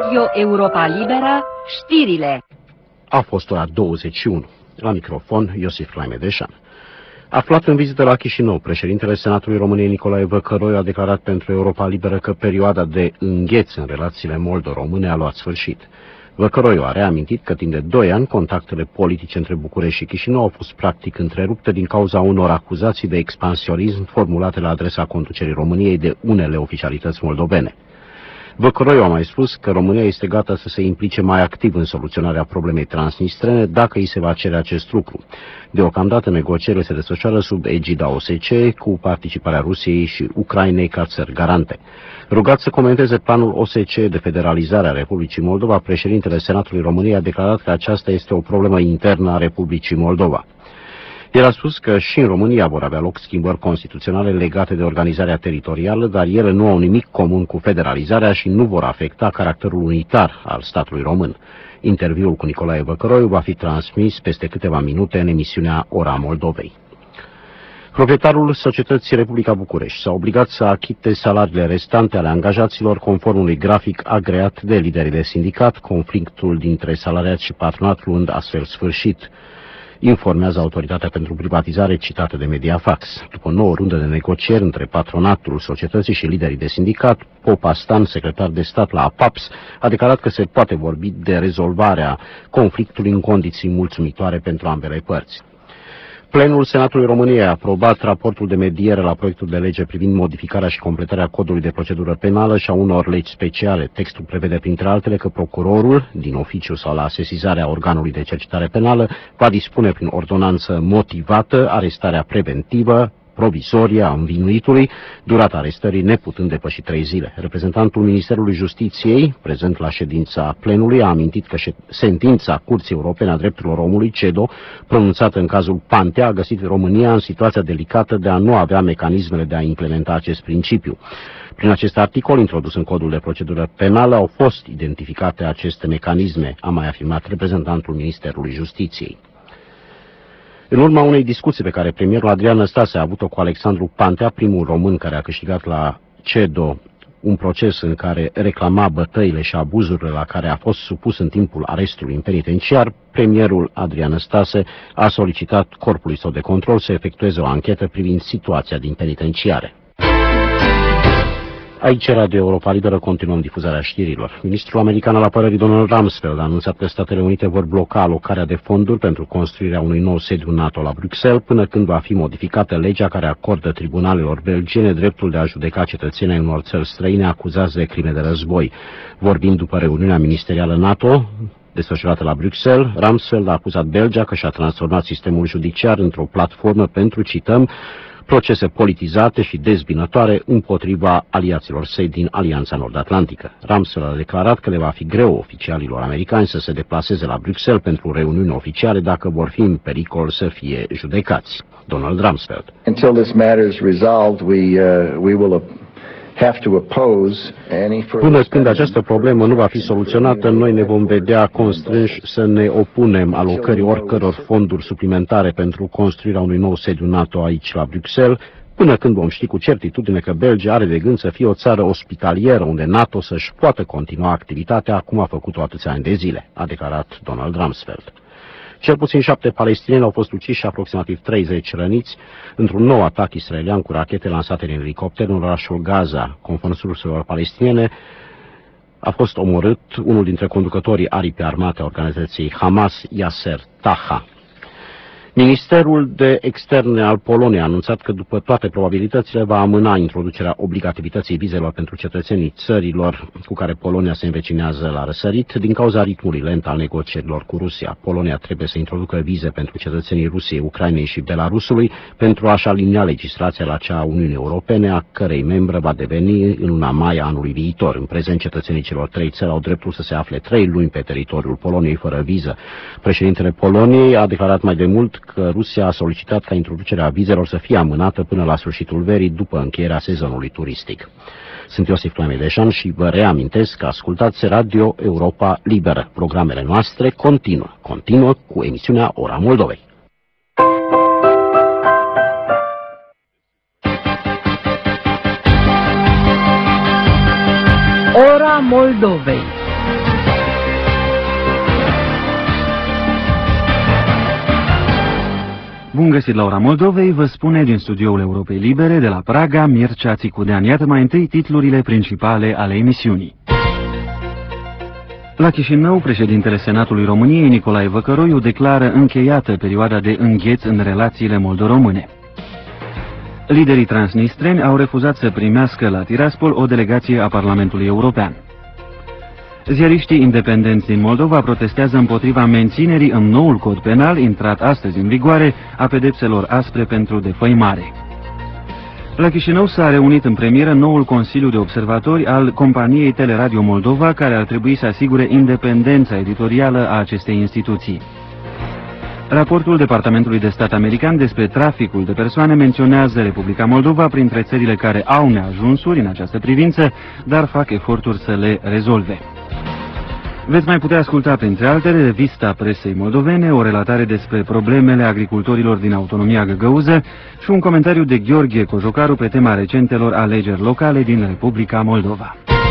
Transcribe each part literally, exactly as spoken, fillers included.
Radio Europa Liberă, știrile. A fost ora douăzeci și unu. La microfon, Iosif Laimedeșan. Aflat în vizită la Chișinău, președintele Senatului României Nicolae Văcăroiu a declarat pentru Europa Liberă că perioada de îngheț în relațiile moldo-române a luat sfârșit. Văcăroiu a reamintit că timp de doi ani contactele politice între București și Chișinău au fost practic întrerupte din cauza unor acuzații de expansionism formulate la adresa conducerii României de unele oficialități moldovene. Văcăroiu a mai spus că România este gata să se implice mai activ în soluționarea problemei transnistrene dacă îi se va cere acest lucru. Deocamdată negocierile se desfășoară sub egida O S C E cu participarea Rusiei și Ucrainei ca țări garante. Rugat să comenteze planul O S C E de federalizare a Republicii Moldova, președintele Senatului României a declarat că aceasta este o problemă internă a Republicii Moldova. El a spus că și în România vor avea loc schimbări constituționale legate de organizarea teritorială, dar ele nu au nimic comun cu federalizarea și nu vor afecta caracterul unitar al statului român. Interviul cu Nicolae Văcăroiu va fi transmis peste câteva minute în emisiunea Ora Moldovei. Proprietarul societății Republica București s-a obligat să achite salariile restante ale angajaților conform unui grafic agreat de liderii de sindicat, conflictul dintre salariați și patronat luând astfel sfârșit, informează Autoritatea pentru Privatizare citată de Mediafax. După o nouă rundă de negocieri între patronatul societății și liderii de sindicat, Popa Stan, secretar de stat la APAPS, a declarat că se poate vorbi de rezolvarea conflictului în condiții mulțumitoare pentru ambele părți. Plenul Senatului României a aprobat raportul de mediere la proiectul de lege privind modificarea și completarea codului de procedură penală și a unor legi speciale. Textul prevede, printre altele, că procurorul, din oficiu sau la sesizarea organului de cercetare penală, va dispune prin ordonanță motivată arestarea preventivă, provizorie a învinuitului, durata arestării neputând depăși trei zile. Reprezentantul Ministerului Justiției, prezent la ședința plenului, a amintit că sentința Curții Europene a Drepturilor Omului, CEDO, pronunțată în cazul Pantea, a găsit România în situația delicată de a nu avea mecanismele de a implementa acest principiu. Prin acest articol introdus în codul de procedură penală au fost identificate aceste mecanisme, a mai afirmat reprezentantul Ministerului Justiției. În urma unei discuții pe care premierul Adrian Năstase a avut-o cu Alexandru Pantea, primul român care a câștigat la CEDO un proces în care reclama bătăile și abuzurile la care a fost supus în timpul arestului în penitenciar, premierul Adrian Năstase a solicitat corpului său de control să efectueze o anchetă privind situația din penitenciare. Aici, Radio Europa Liberă, continuăm difuzarea știrilor. Ministrul american al apărării Donald Rumsfeld a anunțat că Statele Unite vor bloca alocarea de fonduri pentru construirea unui nou sediu NATO la Bruxelles până când va fi modificată legea care acordă tribunalelor belgiene dreptul de a judeca cetățenii ai unor țări străine acuzați de crime de război. Vorbind după reuniunea ministerială NATO desfășurată la Bruxelles, Rumsfeld a acuzat Belgia că și-a transformat sistemul judiciar într-o platformă pentru, cităm, procese politizate și dezbinătoare împotriva aliaților săi din Alianța Nord-Atlantică. Rumsfeld a declarat că le va fi greu oficialilor americani să se deplaseze la Bruxelles pentru reuniuni oficiale dacă vor fi în pericol să fie judecați. Donald Rumsfeld. Until this matter is resolved, we uh, we will Până când această problemă nu va fi soluționată, noi ne vom vedea constrânși să ne opunem alocării oricăror fonduri suplimentare pentru construirea unui nou sediu NATO aici la Bruxelles, până când vom ști cu certitudine că Belgia are de gând să fie o țară ospitalieră unde NATO să-și poată continua activitatea cum a făcut-o atâția ani de zile, a declarat Donald Rumsfeld. Cel puțin șapte palestinieni au fost uciși și aproximativ treizeci răniți într-un nou atac israelian cu rachete lansate din elicopter în orașul Gaza. Conform surselor palestiniene, a fost omorât unul dintre conducătorii aripi armate a organizației Hamas, Yasser Taha. Ministerul de Externe al Poloniei a anunțat că după toate probabilitățile va amâna introducerea obligativității vizelor pentru cetățenii țărilor cu care Polonia se învecinează la răsărit din cauza ritmului lent al negocierilor cu Rusia. Polonia trebuie să introducă vize pentru cetățenii Rusiei, Ucrainei și Belarusului pentru a-și alinia legislația la cea a Uniunii Europene, a cărei membră va deveni în luna mai anului viitor. În prezent, cetățenii celor trei țări au dreptul să se afle trei luni pe teritoriul Poloniei fără viză. Președintele Poloniei a declarat mai de mult că Rusia a solicitat ca introducerea vizelor să fie amânată până la sfârșitul verii, după încheierea sezonului turistic. Sunt Iosif Laimedeșan și vă reamintesc că ascultați Radio Europa Liberă. Programele noastre continuă. Continuă cu emisiunea Ora Moldovei. Ora Moldovei. Bun găsit la Ora Moldovei, vă spune din studioul Europei Libere de la Praga, Mircea Țicudean. Iată mai întâi titlurile principale ale emisiunii. La Chișinău, președintele Senatului României, Nicolae Văcăroiu, declară încheiată perioada de îngheț în relațiile moldo-române. Liderii transnistreni au refuzat să primească la Tiraspol o delegație a Parlamentului European. Ziariștii independenți din Moldova protestează împotriva menținerii în noul cod penal, intrat astăzi în vigoare, a pedepselor aspre pentru defăimare. La Chișinău s-a reunit în premieră noul Consiliu de Observatori al companiei Teleradio Moldova, care ar trebui să asigure independența editorială a acestei instituții. Raportul Departamentului de Stat american despre traficul de persoane menționează Republica Moldova printre țările care au neajunsuri în această privință, dar fac eforturi să le rezolve. Veți mai putea asculta, printre altele, revista presei moldovene, o relatare despre problemele agricultorilor din autonomia găgăuză și un comentariu de Gheorghe Cojocaru pe tema recentelor alegeri locale din Republica Moldova.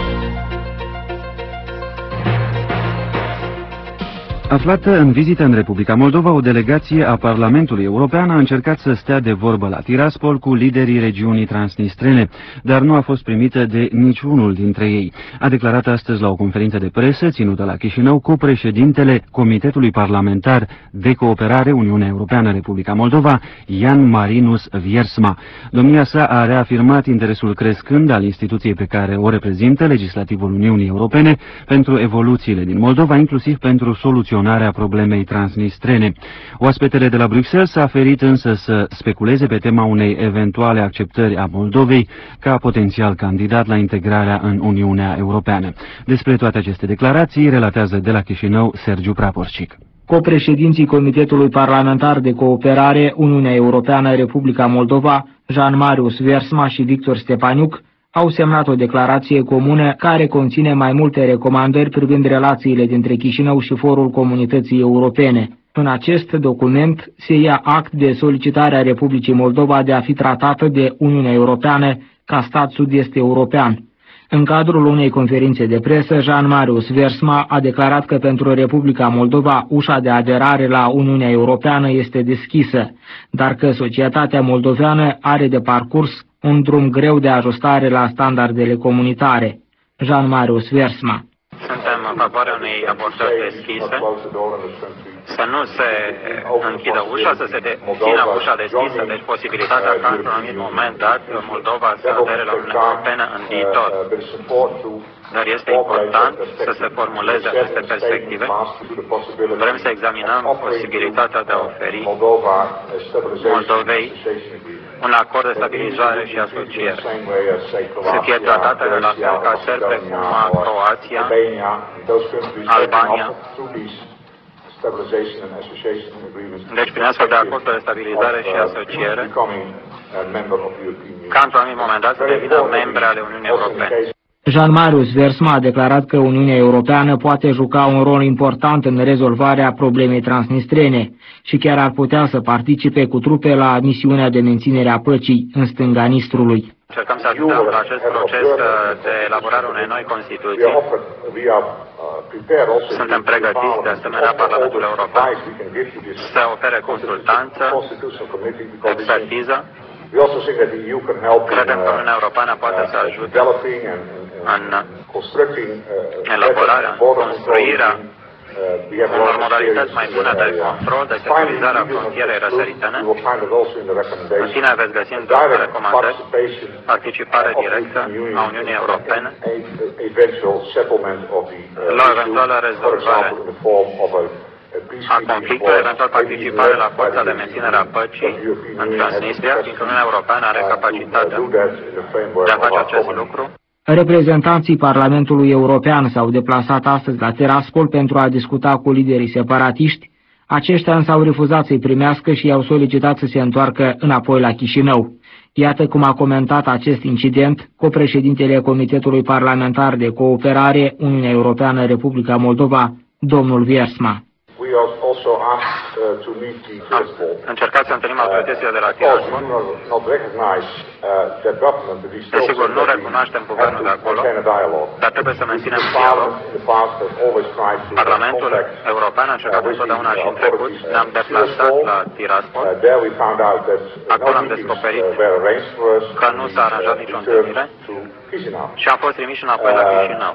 Aflată în vizită în Republica Moldova, o delegație a Parlamentului European a încercat să stea de vorbă la Tiraspol cu liderii regiunii transnistrene, dar nu a fost primită de niciunul dintre ei. A declarat astăzi la o conferință de presă ținută la Chișinău cu președintele Comitetului Parlamentar de Cooperare Uniunea Europeană-Republica Moldova, Jan Marinus Viersma. Domnia sa a reafirmat interesul crescând al instituției pe care o reprezintă, Legislativul Uniunii Europene, pentru evoluțiile din Moldova, inclusiv pentru soluționarea problemei transnistrene. Oaspetele de la Bruxelles s-a ferit însă să speculeze pe tema unei eventuale acceptări a Moldovei ca potențial candidat la integrarea în Uniunea Europeană. Despre toate aceste declarații relatează de la Chișinău Sergiu Praporcic. Copreședinții Comitetului Parlamentar de Cooperare Uniunea Europeană-Republica Moldova, Jan Marius Viersma și Victor Stepaniuc, au semnat o declarație comună care conține mai multe recomandări privind relațiile dintre Chișinău și Forul Comunității Europene. În acest document se ia act de solicitarea Republicii Moldova de a fi tratată de Uniunea Europeană ca stat sud-est european. În cadrul unei conferințe de presă, Jan Marius Viersma a declarat că pentru Republica Moldova ușa de aderare la Uniunea Europeană este deschisă, dar că societatea moldoveană are de parcurs un drum greu de ajustare la standardele comunitare. Jan Marius Viersma. Suntem în favoarea unei abordări deschise, să nu se închidă ușa, să se țină ușa deschisă, deci posibilitatea ca într-un anumit moment dat Moldova să adere la Uniunea Europeană în viitor. Dar este important să se formuleze aceste perspective. Vrem să examinăm posibilitatea de a oferi Moldovei un acord de stabilizare și asociere, să fie tratată la fel ca țări precum Croația, Albania. Deci, prin astfel de acorduri de stabilizare și asociere, ca într-un anumit moment dat să devină membre ale Uniunii Europene. Jan Marius Viersma a declarat că Uniunea Europeană poate juca un rol important în rezolvarea problemei transnistrene și chiar ar putea să participe cu trupe la misiunea de menținere a păcii în stânga Nistrului. Încercăm să ajutăm la acest proces de elaborare unei noi Constituții. Suntem pregătiți, de asemenea, Parlamentul European să ofere consultanță, expertiză. Credem că Uniunea Europeană poate să ajute în elaborarea, în construirea unor modalități mai bune de control, de securizare a frontierei răsăritene. În fine, veți găsi în două recomandări participare directă a Uniunii Europene la o eventuală rezolvare a conflictului, eventual participare la forța de menținere a păcii în Transnistria, fiindcă Uniunea Europeană are capacitatea de a face acest lucru. Reprezentanții Parlamentului European s-au deplasat astăzi la Tiraspol pentru a discuta cu liderii separatiști. Aceștia însă au refuzat să-i primească și i-au solicitat să se întoarcă înapoi la Chișinău. Iată cum a comentat acest incident copreședintele Comitetului Parlamentar de Cooperare Uniunea Europeană-Republica Moldova, domnul Viersma. We also asked uh, Am încercat să întâlnim autoritățile de la Tiraspol. Desigur, nu recunoaștem guvernul de acolo, dar trebuie să menținem dialog. Parlamentul European a încercat întotdeauna și în trecut. Ne-am deplasat la Tiraspol. Acolo am descoperit că nu s-a aranjat nicio întâlnire și am fost trimiși înapoi la Chișinău.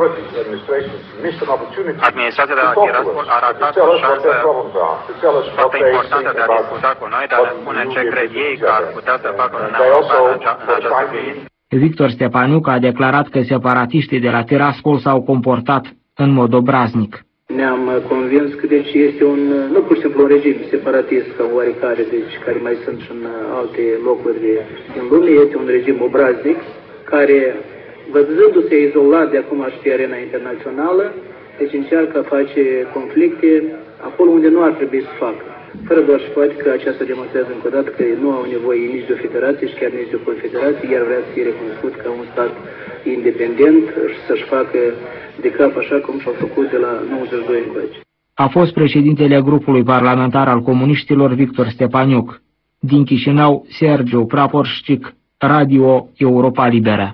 Administrația de la Tiraspol a ratat o șansă foarte importantă de a discuta cu noi, de a ne spune ce cred ei că ar putea să facă Uniunea Europeană în această criză. Victor Stepaniuc a declarat că separatiștii de la Tiraspol s-au comportat în mod obraznic. Ne-am convins că deci este un, nu pur și simplu un regim separatist ca oarecare, deci care mai sunt și în alte locuri din lume, este un regim obraznic care, văzându-se izolat de acum și pe arena internațională, deci încearcă a face conflicte acolo unde nu ar trebui să facă. Fără doar și poate că aceasta demonstrează încă o dată că nu au nevoie nici de o federație și chiar nici de o confederație, iar vrea să fie recunoscut ca un stat independent și să-și facă de cap așa cum și-au făcut de la nouăzeci și doi încoace. A fost președintele grupului parlamentar al comuniștilor Victor Stepaniuc. Din Chișinău, Sergiu Praporșcic, Radio Europa Liberă.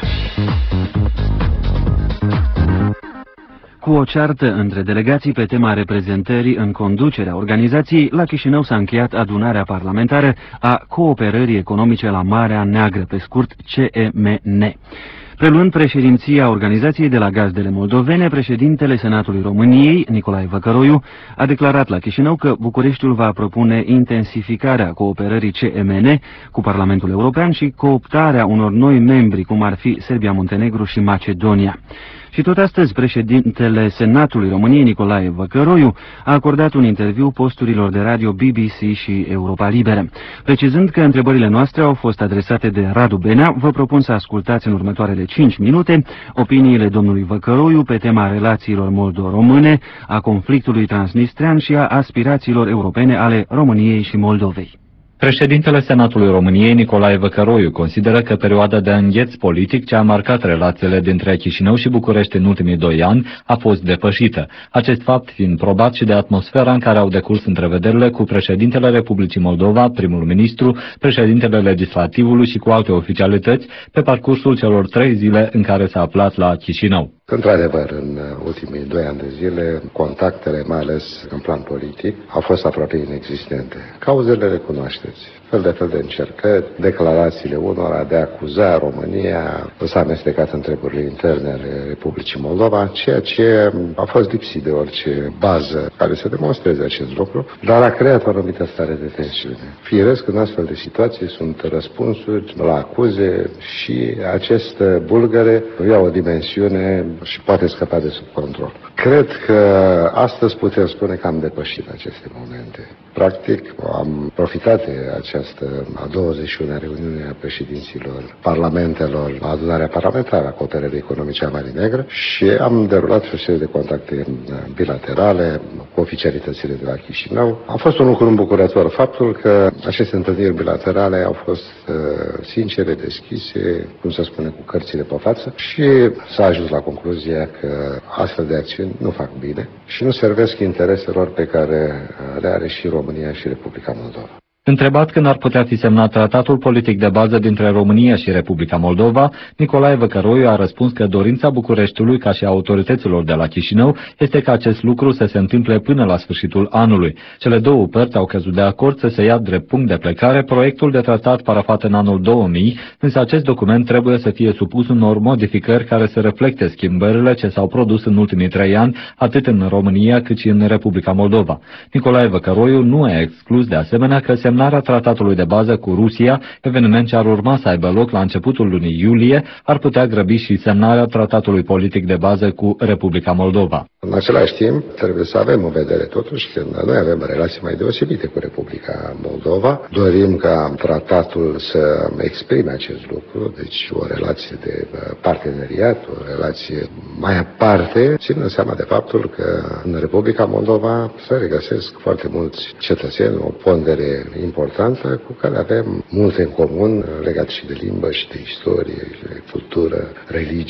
Cu o ceartă între delegații pe tema reprezentării în conducerea organizației, la Chișinău s-a încheiat adunarea parlamentară a Cooperării Economice la Marea Neagră, pe scurt C E M N. Preluând președinția organizației de la gazdele moldovene, președintele Senatului României, Nicolae Văcăroiu, a declarat la Chișinău că Bucureștiul va propune intensificarea cooperării C E M N cu Parlamentul European și cooptarea unor noi membri, cum ar fi Serbia, Muntenegru și Macedonia. Și tot astăzi, președintele Senatului României, Nicolae Văcăroiu, a acordat un interviu posturilor de radio B B C și Europa Liberă. Precizând că întrebările noastre au fost adresate de Radu Benea, vă propun să ascultați în următoarele cinci minute opiniile domnului Văcăroiu pe tema relațiilor moldo-române, a conflictului transnistrean și a aspirațiilor europene ale României și Moldovei. Președintele Senatului României, Nicolae Văcăroiu, consideră că perioada de îngheț politic ce a marcat relațiile dintre Chișinău și București în ultimii doi ani a fost depășită. Acest fapt fiind probat și de atmosfera în care au decurs întrevederile cu președintele Republicii Moldova, primul ministru, președintele legislativului și cu alte oficialități pe parcursul celor trei zile în care s-a aflat la Chișinău. Într-adevăr, în ultimii doi ani de zile, contactele, mai ales în plan politic, au fost aproape inexistente. Cauzele le cunoașteți. Fel de fel de încercări, declarațiile unora de a acuza România că s-a amestecat în treburile interne ale Republicii Moldova, ceea ce a fost lipsit de orice bază care să demonstreze acest lucru, dar a creat o anumită stare de tensiune. Firesc, în astfel de situații sunt răspunsuri la acuze și acest bulgăre ia o dimensiune și poate scăpa de sub control. Cred că astăzi putem spune că am depășit aceste momente. Practic, am profitat de această a douăzeci și una reuniune a președinților parlamentelor, adunarea parlamentară a Cooperării Economice a Mării Negre și am derulat o serie de contacte bilaterale cu oficialitățile de la Chișinău. A fost un lucru îmbucurător faptul că aceste întâlniri bilaterale au fost uh, sincere, deschise, cum să spune, cu cărțile pe față și s-a ajuns la concluzia că astfel de acțiuni nu fac bine și nu servesc intereselor pe care le are și România și Republica Moldova. Întrebat când ar putea fi semnat tratatul politic de bază dintre România și Republica Moldova, Nicolae Văcăroiu a răspuns că dorința Bucureștiului, ca și a autorităților de la Chișinău, este ca acest lucru să se întâmple până la sfârșitul anului. Cele două părți au căzut de acord să se ia drept punct de plecare proiectul de tratat parafat în anul două mii, însă acest document trebuie să fie supus unor modificări care să reflecte schimbările ce s-au produs în ultimii trei ani, atât în România cât și în Republica Moldova. Nicolae Văcăroiu nu a exclus de asemenea că semnarea tratatului de bază cu Rusia, eveniment ce ar urma să aibă loc la începutul lunii iulie, ar putea grăbi și semnarea tratatului politic de bază cu Republica Moldova. În același timp, trebuie să avem în vedere totuși că noi avem relații mai deosebite cu Republica Moldova. Dorim ca tratatul să exprime acest lucru, deci o relație de parteneriat, o relație mai aparte, ținând seama de faptul că în Republica Moldova se regăsesc foarte mulți cetățeni, o pondere importantă cu care avem multe în comun legat și de limbă și de istorie, și de cultură, religie.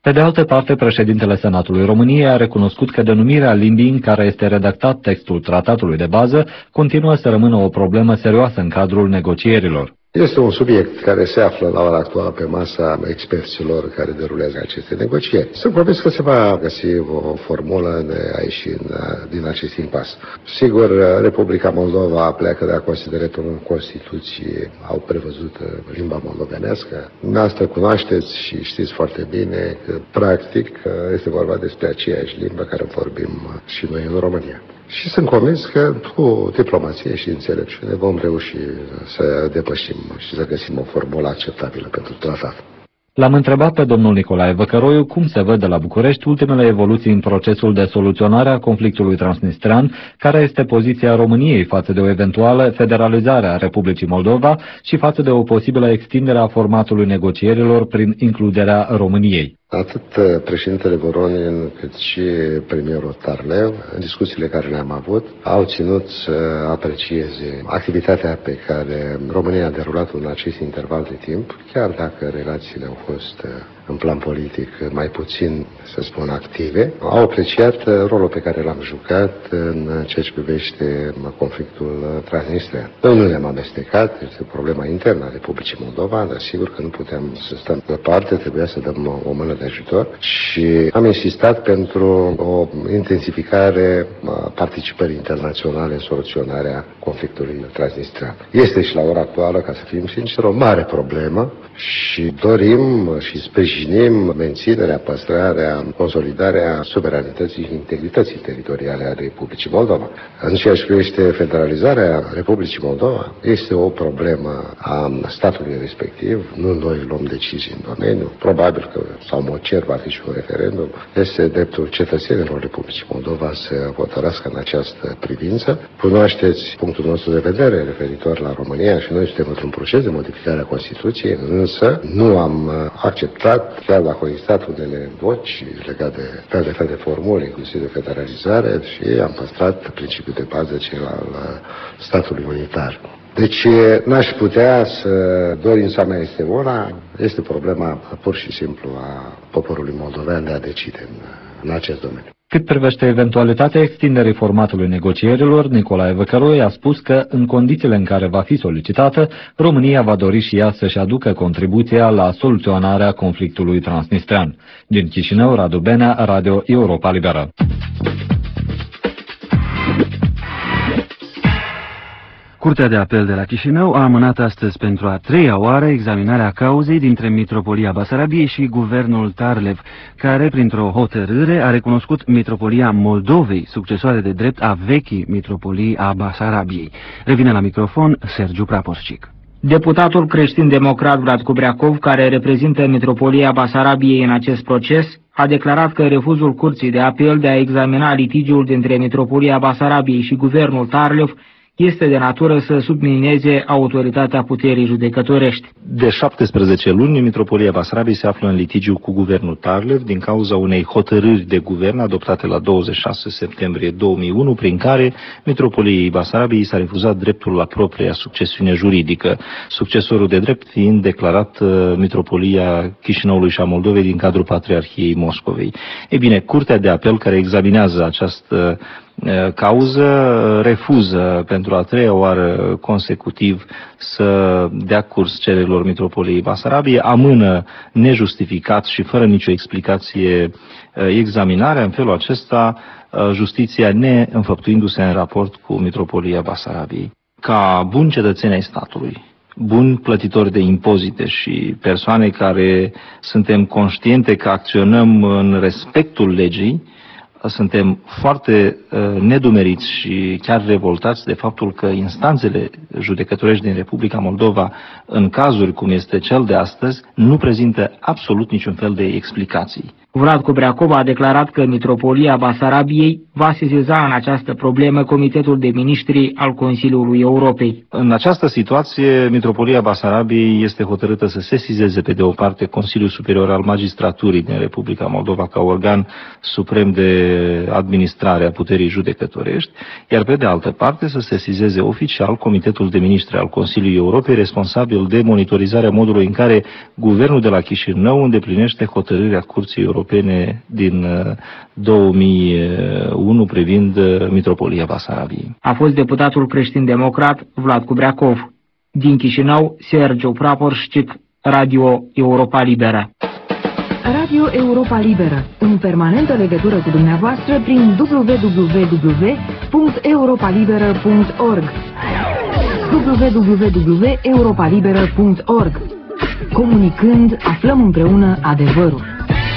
Pe de altă parte, președintele Senatului României a recunoscut că denumirea limbii în care este redactat textul tratatului de bază continuă să rămână o problemă serioasă în cadrul negocierilor. Este un subiect care se află la ora actuală pe masa experților care derulează aceste negocieri. Sunt convins că se va găsi o formulă de a ieși din acest impas. Sigur, Republica Moldova pleacă de la consideratul în Constituție, au prevăzut limba moldovenească. Dumneavoastră cunoașteți și știți foarte bine că, practic, este vorba despre aceeași limbă care vorbim și noi în România. Și sunt convins că cu diplomație și înțelepciune vom reuși să depășim și să găsim o formulă acceptabilă pentru tratat. L-am întrebat pe domnul Nicolae Văcăroiu cum se văd de la București ultimele evoluții în procesul de soluționare a conflictului transnistrean, care este poziția României față de o eventuală federalizare a Republicii Moldova și față de o posibilă extindere a formatului negocierilor prin includerea României. Atât președintele Voronin cât și premierul Tarlev, în discuțiile care le-am avut, au ținut să aprecieze activitatea pe care România a derulat-o în acest interval de timp, chiar dacă relațiile au fost în plan politic mai puțin, să spun, active. Au apreciat rolul pe care l-am jucat în ceea ce privește conflictul transnistrean. Noi nu ne-am amestecat, este o problemă internă a Republicii Moldova, dar sigur că nu putem să stăm deoparte, trebuia să dăm o mână de ajutor și am insistat pentru o intensificare a participării internaționale în soluționarea conflictului transnistrean. Este și la ora actuală, ca să fim sinceri, o mare problemă și dorim și sprijinim menținerea, păstrarea, consolidarea suveranității și integrității teritoriale a Republicii Moldova. În ceea ce privește federalizarea Republicii Moldova, este o problemă a statului respectiv. Nu noi luăm decizii în domeniu. Probabil că, sau mă cer, va fi și un referendum. Este dreptul cetățenilor Republicii Moldova să hotărască în această privință. Cunoașteți punctul nostru de vedere referitor la România și noi suntem într-un proces de modificare a Constituției, însă nu am acceptat, chiar dacă au existat unele voci legate de fel de fel de formule, inclusiv de federalizare, și am păstrat principiul de bază cel al statului unitar. Deci n-aș putea să dorința mea este una, este problema pur și simplu a poporului moldovean de a decide în, în acest domeniu. Cât privește eventualitatea extinderii formatului negocierilor, Nicolae Văcăroi a spus că, în condițiile în care va fi solicitată, România va dori și ea să-și aducă contribuția la soluționarea conflictului transnistrean. Din Chișinău, Radu Benea, Radio Europa Liberă. Curtea de apel de la Chișinău a amânat astăzi pentru a treia oară examinarea cauzei dintre Mitropolia Basarabiei și Guvernul Tarlev, care, printr-o hotărâre, a recunoscut Mitropolia Moldovei, succesoare de drept a vechii Mitropolii a Basarabiei. Revine la microfon Sergiu Praposcic. Deputatul creștin-democrat Vlad Cubreacov, care reprezintă Mitropolia Basarabiei în acest proces, a declarat că refuzul Curții de apel de a examina litigiul dintre Mitropolia Basarabiei și Guvernul Tarlev este de natură să submineze autoritatea puterii judecătorești. De șaptesprezece luni, Mitropolia Basarabiei se află în litigiu cu Guvernul Tarlev din cauza unei hotărâri de guvern adoptate la douăzeci și șase septembrie două mii unu, prin care Mitropoliei Basarabiei s-a refuzat dreptul la propria succesiune juridică, succesorul de drept fiind declarat uh, Mitropolia Chișinăului și a Moldovei din cadrul Patriarhiei Moscovei. Ei bine, Curtea de apel care examinează această cauză refuză pentru a treia oară consecutiv să dea curs cererilor Mitropoliei Basarabiei, amână nejustificat și fără nicio explicație examinarea. În felul acesta, justiția neînfăptuindu-se în raport cu Mitropolia Basarabiei. Ca buni cetățeni ai statului, buni plătitori de impozite și persoane care suntem conștiente că acționăm în respectul legii, suntem foarte uh, nedumeriți și chiar revoltați de faptul că instanțele judecătorești din Republica Moldova, în cazuri cum este cel de astăzi, nu prezintă absolut niciun fel de explicații. Vlad Cubreacov a declarat că Mitropolia Basarabiei va sesiza în această problemă Comitetul de Ministri al Consiliului Europei. În această situație, Mitropolia Basarabiei este hotărâtă să sesizeze pe de o parte Consiliul Superior al Magistraturii din Republica Moldova ca organ suprem de administrare a puterii judecătorești, iar pe de altă parte să sesizeze oficial Comitetul de Ministri al Consiliului Europei, responsabil de monitorizarea modului în care guvernul de la Chișinău îndeplinește hotărârea Curții Europene din două mii unu privind Mitropolia Basarabiei. A fost deputatul creștin-democrat Vlad Cubreacov. Din Chișinău, Sergiu Praporșcic, Radio Europa Liberă. Radio Europa Liberă, în permanentă legătură cu dumneavoastră prin w w w punct europa liberă punct org w w w punct europa liberă punct org. Comunicând, aflăm împreună adevărul.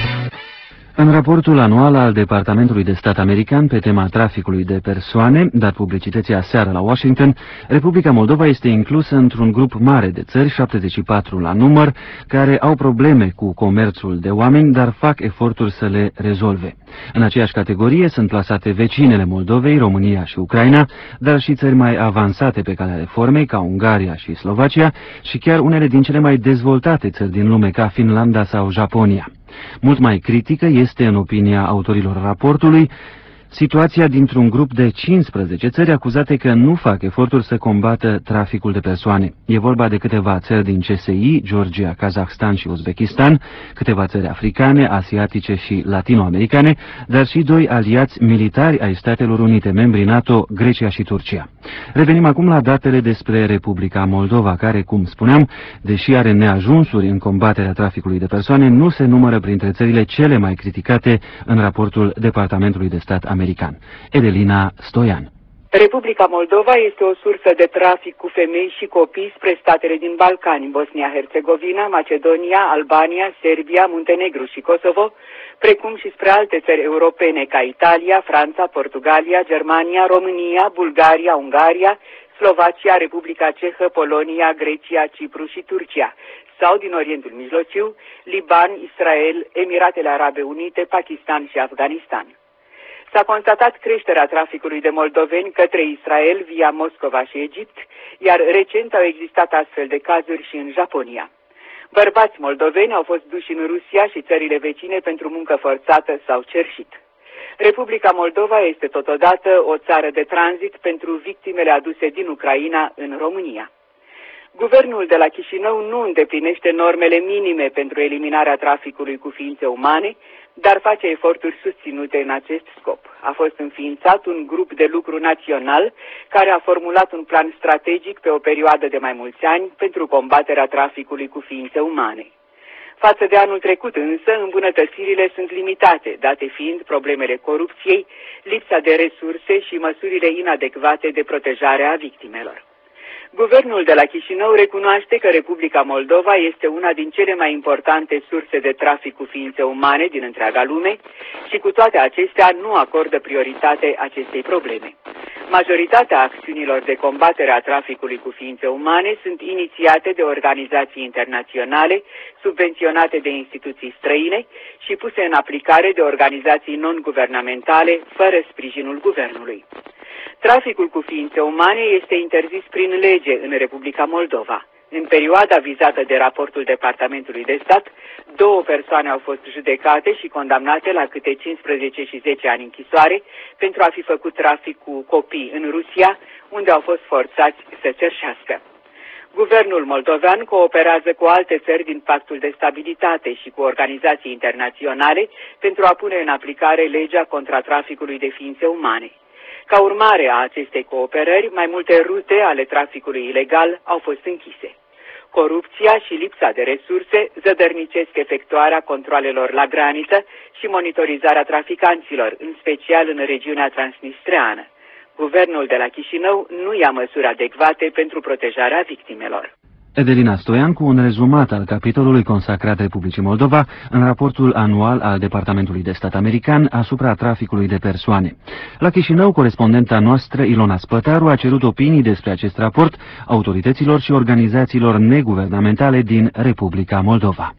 În raportul anual al Departamentului de Stat american pe tema traficului de persoane, dat publicității aseară la Washington, Republica Moldova este inclusă într-un grup mare de țări, șaptezeci și patru la număr, care au probleme cu comerțul de oameni, dar fac eforturi să le rezolve. În aceeași categorie sunt plasate vecinele Moldovei, România și Ucraina, dar și țări mai avansate pe calea reformei, ca Ungaria și Slovacia, și chiar unele din cele mai dezvoltate țări din lume, ca Finlanda sau Japonia. Mult mai critică este, în opinia autorilor raportului, situația dintr-un grup de cincisprezece țări acuzate că nu fac eforturi să combată traficul de persoane. E vorba de câteva țări din C S I, Georgia, Kazahstan și Uzbekistan, câteva țări africane, asiatice și latinoamericane, dar și doi aliați militari ai Statelor Unite, membri NATO, Grecia și Turcia. Revenim acum la datele despre Republica Moldova, care, cum spuneam, deși are neajunsuri în combaterea traficului de persoane, nu se numără printre țările cele mai criticate în raportul Departamentului de Stat american. Edelina Stoian. Republica Moldova este o sursă de trafic cu femei și copii spre statele din Balcani, Bosnia-Herzegovina, Macedonia, Albania, Serbia, Muntenegru și Kosovo, precum și spre alte țări europene ca Italia, Franța, Portugalia, Germania, România, Bulgaria, Ungaria, Slovacia, Republica Cehă, Polonia, Grecia, Cipru și Turcia, sau din Orientul Mijlociu, Liban, Israel, Emiratele Arabe Unite, Pakistan și Afganistan. S-a constatat creșterea traficului de moldoveni către Israel via Moscova și Egipt, iar recent au existat astfel de cazuri și în Japonia. Bărbați moldoveni au fost duși în Rusia și țările vecine pentru muncă forțată sau cerșit. Republica Moldova este totodată o țară de tranzit pentru victimele aduse din Ucraina în România. Guvernul de la Chișinău nu îndeplinește normele minime pentru eliminarea traficului cu ființe umane, dar face eforturi susținute în acest scop. A fost înființat un grup de lucru național care a formulat un plan strategic pe o perioadă de mai mulți ani pentru combaterea traficului cu ființe umane. Față de anul trecut însă, îmbunătățirile sunt limitate, date fiind problemele corupției, lipsa de resurse și măsurile inadecvate de protejare a victimelor. Guvernul de la Chișinău recunoaște că Republica Moldova este una din cele mai importante surse de trafic cu ființe umane din întreaga lume și cu toate acestea nu acordă prioritate acestei probleme. Majoritatea acțiunilor de combatere a traficului cu ființe umane sunt inițiate de organizații internaționale, subvenționate de instituții străine și puse în aplicare de organizații non-guvernamentale, fără sprijinul guvernului. Traficul cu ființe umane este interzis prin lege în Republica Moldova. În perioada vizată de raportul Departamentului de Stat, două persoane au fost judecate și condamnate la câte cincisprezece și zece ani închisoare pentru a fi făcut trafic cu copii în Rusia, unde au fost forțați să cerșească. Guvernul moldovean cooperează cu alte țări din Pactul de Stabilitate și cu organizații internaționale pentru a pune în aplicare legea contra traficului de ființe umane. Ca urmare a acestei cooperări, mai multe rute ale traficului ilegal au fost închise. Corupția și lipsa de resurse zădărnicesc efectuarea controalelor la graniță și monitorizarea traficanților, în special în regiunea transnistreană. Guvernul de la Chișinău nu ia măsuri adecvate pentru protejarea victimelor. Edelina Stoian cu un rezumat al capitolului consacrat Republicii Moldova în raportul anual al Departamentului de Stat american asupra traficului de persoane. La Chișinău, corespondenta noastră Ilona Spătaru a cerut opinii despre acest raport autorităților și organizațiilor neguvernamentale din Republica Moldova.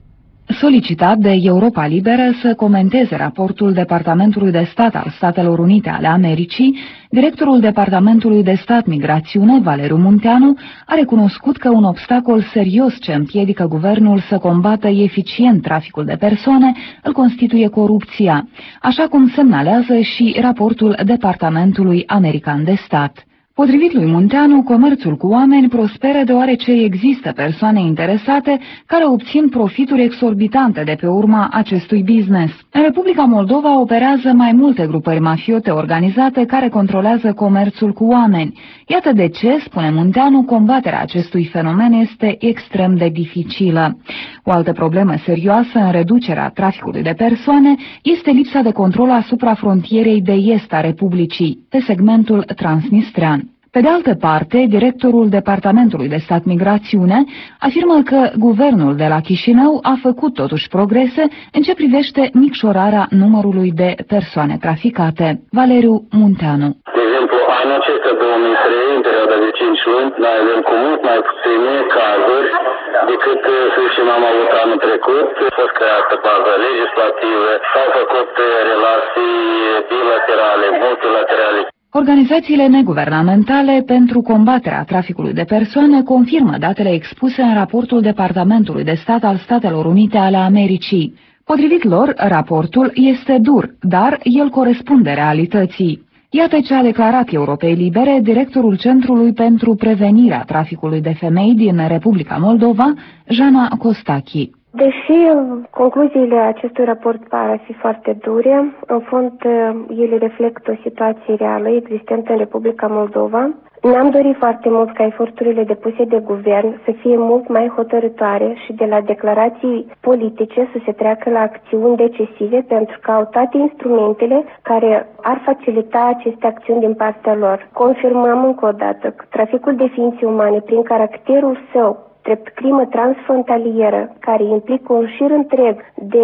Solicitat de Europa Liberă să comenteze raportul Departamentului de Stat al Statelor Unite ale Americii, directorul Departamentului de Stat Migrațiune, Valeriu Munteanu, a recunoscut că un obstacol serios ce împiedică guvernul să combată eficient traficul de persoane îl constituie corupția, așa cum semnalează și raportul Departamentului American de Stat. Potrivit lui Munteanu, comerțul cu oameni prosperă deoarece există persoane interesate care obțin profituri exorbitante de pe urma acestui business. În Republica Moldova operează mai multe grupări mafiote organizate care controlează comerțul cu oameni. Iată de ce, spune Munteanu, combaterea acestui fenomen este extrem de dificilă. O altă problemă serioasă în reducerea traficului de persoane este lipsa de control asupra frontierei de est a Republicii, pe segmentul transnistrean. Pe de altă parte, directorul Departamentului de Stat Migrațiune afirmă că guvernul de la Chișinău a făcut totuși progrese în ce privește micșorarea numărului de persoane traficate. Valeriu Munteanu. De exemplu, anul acesta două mii trei, în perioada de cinci luni, noi avem cu mult mai puține cazuri decât, să zicem, am avut anul trecut. A fost creată bază legislativă, s-au făcut relații bilaterale, multilaterale. Organizațiile neguvernamentale pentru combaterea traficului de persoane confirmă datele expuse în raportul Departamentului de Stat al Statelor Unite ale Americii. Potrivit lor, raportul este dur, dar el corespunde realității. Iată ce a declarat Europei Libere directorul Centrului pentru Prevenirea Traficului de Femei din Republica Moldova, Jana Costachi. Deși concluziile acestui raport par a fi foarte dure, în fond ele reflectă o situație reală existentă în Republica Moldova. Ne-am dorit foarte mult ca eforturile depuse de guvern să fie mult mai hotărâtoare și de la declarații politice să se treacă la acțiuni decisive, pentru că au toate instrumentele care ar facilita aceste acțiuni din partea lor. Confirmăm încă o dată că traficul de ființe umane, prin caracterul său drept crimă transfrontalieră, care implică un șir întreg de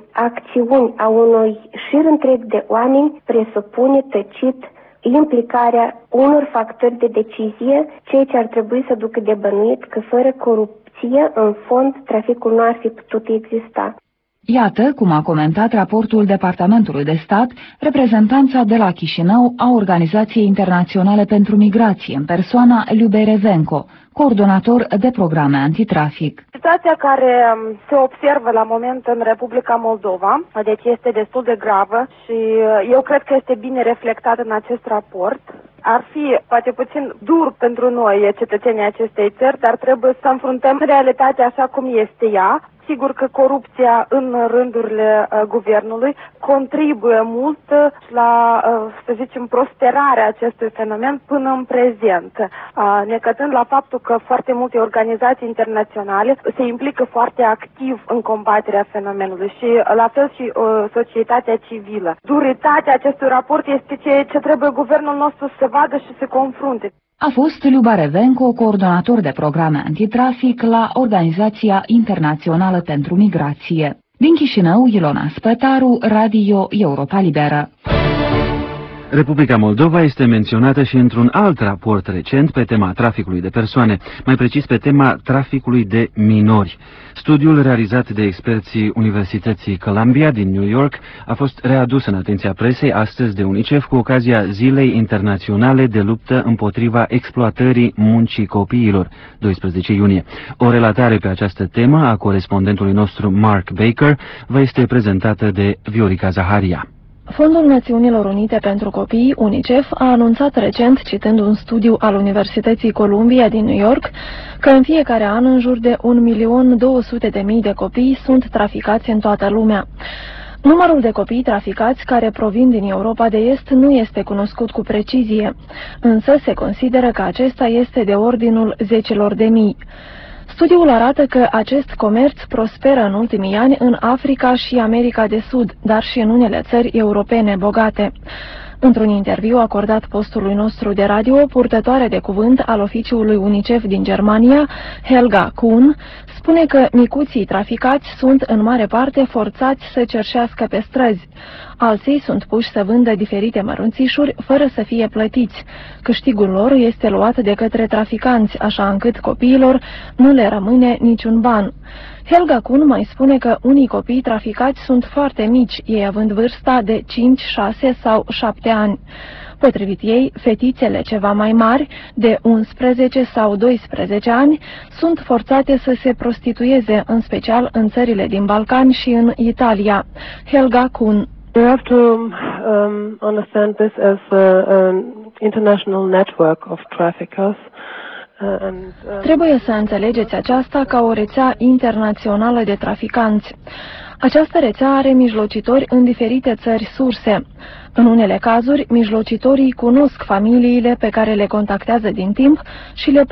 acțiuni a unui șir întreg de oameni, presupune tăcit implicarea unor factori de decizie, ceea ce ar trebui să ducă de bănuit că fără corupție, în fond, traficul nu ar fi putut exista. Iată cum a comentat raportul Departamentului de Stat reprezentanța de la Chișinău a Organizației Internaționale pentru Migrație, în persoana Liubei Revenco, coordonator de programe antitrafic. Situația care se observă la moment în Republica Moldova, deci este destul de gravă și eu cred că este bine reflectat în acest raport. Ar fi poate puțin dur pentru noi, cetățenii acestei țări, dar trebuie să înfruntăm realitatea așa cum este ea. Sigur că corupția în rândurile uh, guvernului contribuie mult la, uh, să zicem, prosperarea acestui fenomen până în prezent, uh, necătând la faptul că foarte multe organizații internaționale se implică foarte activ în combaterea fenomenului și uh, la fel și uh, societatea civilă. Duritatea acestui raport este ceea ce trebuie guvernul nostru să vadă și să confrunte. A fost Liuba Revenco, coordonator de programe antitrafic la Organizația Internațională pentru Migrație. Din Chișinău, Ilona Spătaru, Radio Europa Liberă. Republica Moldova este menționată și într-un alt raport recent pe tema traficului de persoane, mai precis pe tema traficului de minori. Studiul realizat de experții Universității Columbia din New York a fost readus în atenția presei astăzi de UNICEF cu ocazia Zilei Internaționale de Luptă împotriva exploatării muncii copiilor, doisprezece iunie. O relatare pe această temă a corespondentului nostru Mark Baker vă este prezentată de Viorica Zaharia. Fondul Națiunilor Unite pentru Copii, UNICEF, a anunțat recent, citând un studiu al Universității Columbia din New York, că în fiecare an în jur de un milion două sute de mii de copii sunt traficați în toată lumea. Numărul de copii traficați care provin din Europa de Est nu este cunoscut cu precizie, însă se consideră că acesta este de ordinul zecelor de mii. Studiul arată că acest comerț prosperă în ultimii ani în Africa și America de Sud, dar și în unele țări europene bogate. Într-un interviu acordat postului nostru de radio, purtătoare de cuvânt al oficiului UNICEF din Germania, Helga Kuhn, spune că micuții traficați sunt în mare parte forțați să cerșească pe străzi. Alții sunt puși să vândă diferite mărunțișuri fără să fie plătiți. Câștigul lor este luat de către traficanți, așa încât copiilor nu le rămâne niciun ban. Helga Kuhn mai spune că unii copii traficați sunt foarte mici, ei având vârsta de cinci, șase sau șapte ani. Potrivit ei, fetițele ceva mai mari, de unsprezece sau doisprezece ani, sunt forțate să se prostitueze, în special în țările din Balcani și în Italia. Helga Kuhn. You have to um, understand this as a, an international network of traffickers. Trebuie să înțelegeți aceasta ca o rețea internațională de traficanți. Această rețea are mijlocitori în diferite țări surse. În unele cazuri, mijlocitorii cunosc familiile pe care le contactează din timp și le